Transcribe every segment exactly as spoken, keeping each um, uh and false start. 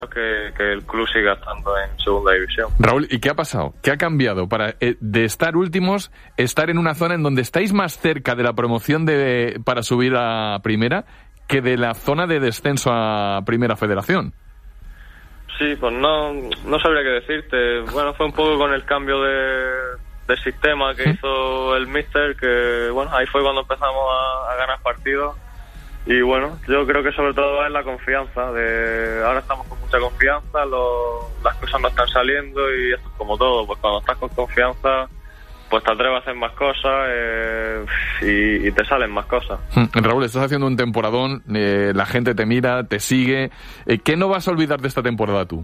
Que, que el club siga estando en segunda división. Raúl, ¿y qué ha pasado? ¿Qué ha cambiado para eh, de estar últimos, estar en una zona en donde estáis más cerca de la promoción de para subir a primera que de la zona de descenso a primera federación? Sí, pues no, no sabría qué decirte. Bueno, fue un poco con el cambio de, de sistema que ¿Mm? hizo el míster, que bueno, ahí fue cuando empezamos a, a ganar partidos. Y bueno, yo creo que sobre todo es la confianza. De ahora estamos con mucha confianza, lo, las cosas no están saliendo y esto es como todo. Pues cuando estás con confianza, pues te atreves a hacer más cosas eh, y, y te salen más cosas. Raúl, estás haciendo un temporadón, eh, la gente te mira, te sigue. Eh, ¿Qué no vas a olvidar de esta temporada tú?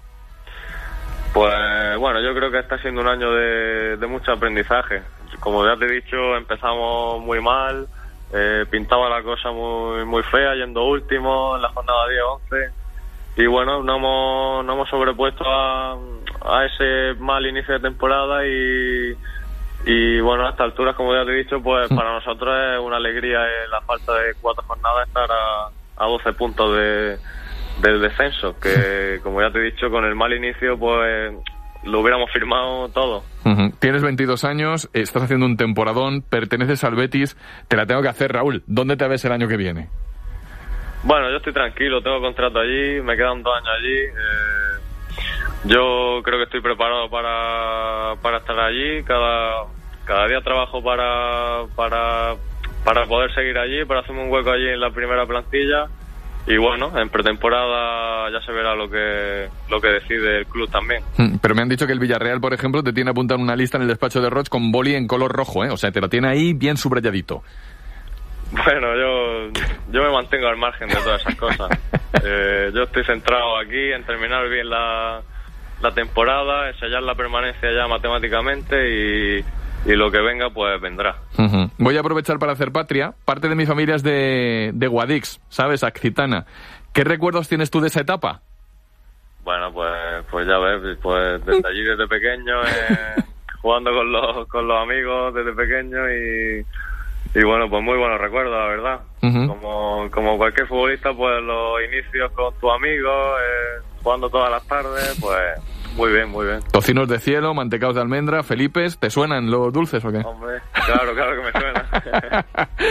Pues bueno, yo creo que está siendo un año de, de mucho aprendizaje. Como ya te he dicho, empezamos muy mal. Eh, pintaba la cosa muy muy fea, yendo último en la jornada diez once y bueno, no hemos, no hemos sobrepuesto a, a ese mal inicio de temporada y, y bueno, a estas alturas, como ya te he dicho, pues para nosotros es una alegría eh, la falta de cuatro jornadas estar a, a doce puntos de, del descenso, que como ya te he dicho, con el mal inicio pues lo hubiéramos firmado todo. Uh-huh. Tienes veintidós años, estás haciendo un temporadón, perteneces al Betis. Te la tengo que hacer, Raúl. ¿Dónde te ves el año que viene? Bueno, yo estoy tranquilo, tengo contrato allí, me quedan dos años allí. Eh, yo creo que estoy preparado para, para estar allí. Cada, cada día trabajo para, para, para poder seguir allí, para hacerme un hueco allí en la primera plantilla. Y bueno, en pretemporada ya se verá lo que lo que decide el club también. Pero me han dicho que el Villarreal, por ejemplo, te tiene apuntado en una lista en el despacho de Roig con boli en color rojo, ¿eh? O sea, te lo tiene ahí bien subrayadito. Bueno, yo yo me mantengo al margen de todas esas cosas. eh, yo estoy centrado aquí en terminar bien la, la temporada, en sellar la permanencia ya matemáticamente y... y lo que venga, pues vendrá. Uh-huh. Voy a aprovechar para hacer patria. Parte de mi familia es de, de Guadix, ¿sabes? Accitana. ¿Qué recuerdos tienes tú de esa etapa? Bueno, pues pues ya ves, pues desde allí desde pequeño, eh, jugando con los con los amigos desde pequeño y, y bueno, pues muy buenos recuerdos, la verdad. Uh-huh. Como, como cualquier futbolista, pues los inicios con tus amigos, eh, jugando todas las tardes, pues... Muy bien, muy bien. Tocinos de cielo, mantecaos de almendra, Felipes, ¿te suenan los dulces o qué? Hombre, claro, claro que me suena.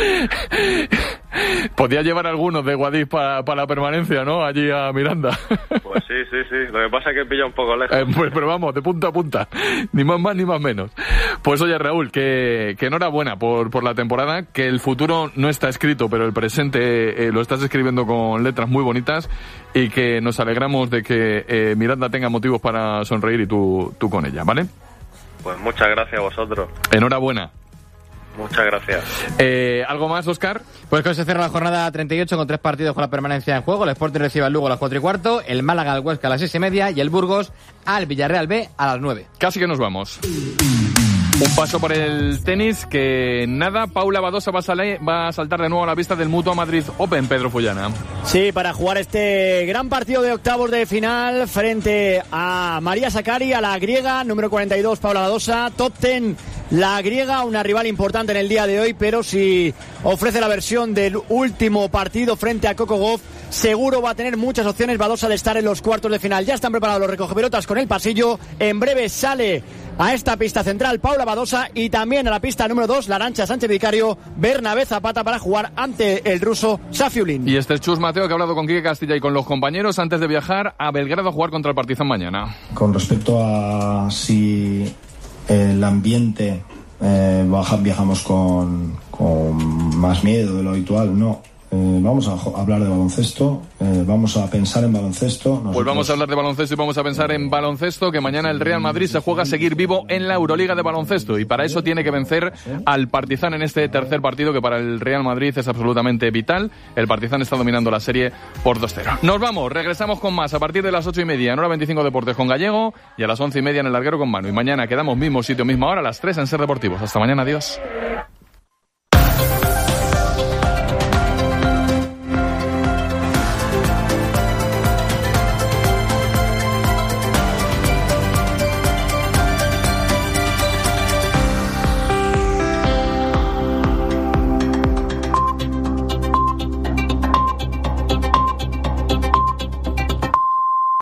Podía llevar algunos de Guadix para pa la permanencia, ¿no? Allí a Miranda. Pues sí, sí, sí. Lo que pasa es que pilla un poco lejos. Eh, pues, pero vamos, de punta a punta. Ni más más ni más menos. Pues oye, Raúl, que, que enhorabuena por, por la temporada, que el futuro no está escrito, pero el presente eh, lo estás escribiendo con letras muy bonitas y que nos alegramos de que eh, Miranda tenga motivos para sonreír y tú, tú con ella, ¿vale? Pues muchas gracias a vosotros. Enhorabuena. Muchas gracias. Eh, ¿Algo más, Óscar? Pues que se cierra la jornada treinta y ocho con tres partidos con la permanencia en juego. El Sporting recibe al Lugo a las cuatro y cuarto, el Málaga al Huesca a las seis y media y el Burgos al Villarreal B a las nueve. Casi que nos vamos. Un paso por el tenis, que nada, Paula Badosa va a, salir, va a saltar de nuevo a la pista del Mutua Madrid Open, Pedro Fullana. Sí, para jugar este gran partido de octavos de final frente a María Sakkari, a la griega, número cuarenta y dos, Paula Badosa, top diez, la griega, una rival importante en el día de hoy, pero si ofrece la versión del último partido frente a Coco Gauff, seguro va a tener muchas opciones Badosa de estar en los cuartos de final. Ya están preparados los recogepelotas con el pasillo, en breve sale a esta pista central Paula Badosa y también a la pista número dos, la Arantxa Sánchez Vicario, Bernabé Zapata para jugar ante el ruso Safiullin. Y este es Chus Mateo, que ha hablado con Quique Castilla y con los compañeros antes de viajar a Belgrado a jugar contra el Partizan mañana. Con respecto a si el ambiente eh, baja, viajamos con, con más miedo de lo habitual, no. Eh, vamos a hablar de baloncesto, eh, vamos a pensar en baloncesto. Nosotros... Pues vamos a hablar de baloncesto y vamos a pensar en baloncesto, que mañana el Real Madrid se juega a seguir vivo en la Euroliga de baloncesto y para eso tiene que vencer al Partizan en este tercer partido, que para el Real Madrid es absolutamente vital. El Partizan está dominando la serie por dos cero. Nos vamos, regresamos con más a partir de las ocho y media en Hora veinticinco Deportes con Gallego y a las once y media en el Larguero con Manu. Y mañana quedamos mismo sitio, misma hora, a las tres en Ser Deportivos. Hasta mañana, adiós.